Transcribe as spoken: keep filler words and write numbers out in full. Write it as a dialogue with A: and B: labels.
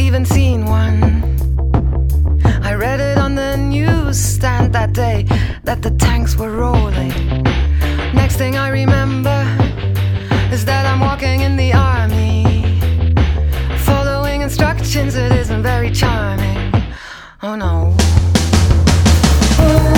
A: even seen one. I read it on the newsstand that day, that the tanks were rolling. Next thing I remember is that I'm walking in the army, following instructions. It isn't very charming. Oh no.